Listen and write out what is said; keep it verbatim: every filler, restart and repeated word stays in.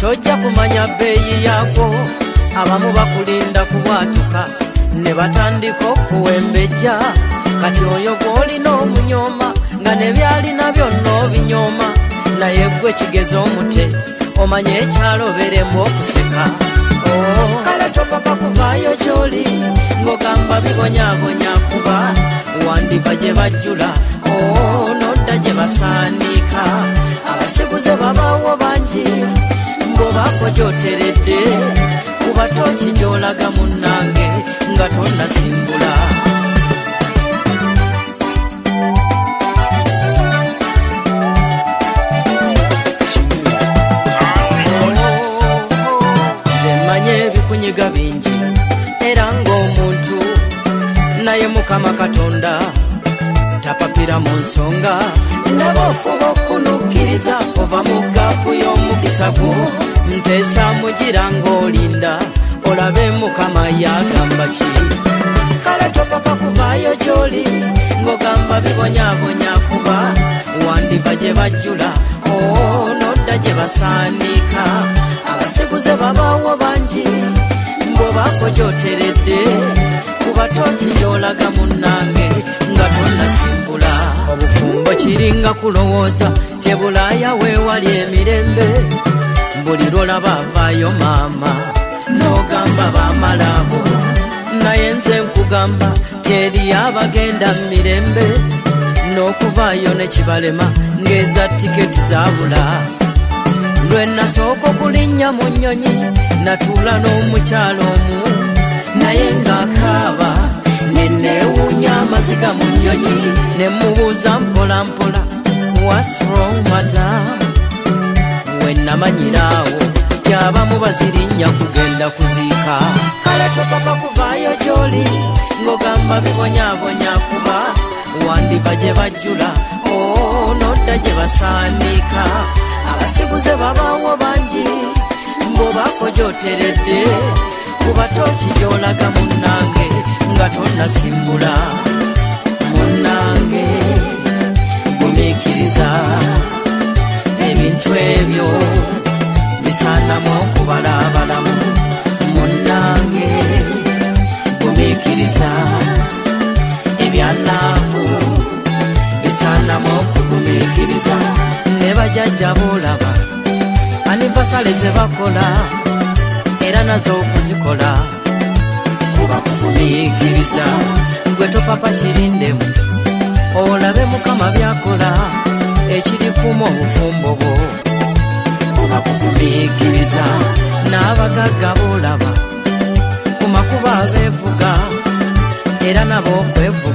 tojja kumanya bbeeyi yaako. Abamu bakulinda kubwatuka ne batandika okuwembejja. Kati oyo gw'olina omunyooma nga ne byalina byonna obinyooma. Naye gwe kigeza omute omanye ekyaloberemu okuseka. Kale topapa kuvaayo gy'oli ng'ogamba bibonyabonya kuba wandiva gye bajjula nodda gye basaanika. Abasiguze babaawo bangi mbw'obaako gy'oteredde kuba tooki gy'olaga munnange nga tonnasimbula. Ebikunyiga bingi era ng'omuntu naye Mukama Katonda tapapira mu nsonga. Ndaba ofuba okunukkiriza ova mu gaapu y'omukisa gwo. Nteesa mugira ng'olinda olabe Mukama yagamba ki. Kale topapa kuvaayo gy'oli ng'ogamba bibonyabonya kuba wandiva gye bajjula nodda gye basaanika. Abasiguze babaawo bangi mbw'obaako gy'oteredde kuba tooki gy'olaga munnange nga tonnasimbula. Obufumbo kiringa kulowooza tebulaaya weewali emirembe. Buli lw'olaba avaayo maama n'ogamba baamalaabo. Naye nze nkugamba teriyo abagenda mu mirembe n'okuvaayo ne kibalema ng'eza tiketi zaabula. Lwe nasooka okulinnya mu nnyonyi natuula n'omukyalo omu naye ng'akaaba ne neewuunya amaziga mu nnyonyi ne mubuuza mpola mpola what's wrong madam. We namanyiraawo gy'abamu bazirinnya kugenda kuziika. Kale topapa kuvaayo gy'oli ng'ogamba bibonyabonya kuba wandiva gye bajjula nodda gye basaanika. Abasiguze babaawo bangi mbw'obaako gy'oteredde kuba tooki gy'olaga munnange nga tonnasimbula. Munnange gumiikiriza ebintu ebyo bisaanamu okubala abalamu. Munnange gumiikiriza ebyalaavu bisaanamu okugumiikiriza. Ne bajjajja boolaba anivasale ze bakola era nazo okuzikola kuba kugumiikiriza. Gwe topapa kirindemu olabe Mukama byakola ekirikuuma obufumbo bwo kuba kugumiikiriza. N'abagagga boolaba ku makuba abeevuga era nabo okwevuga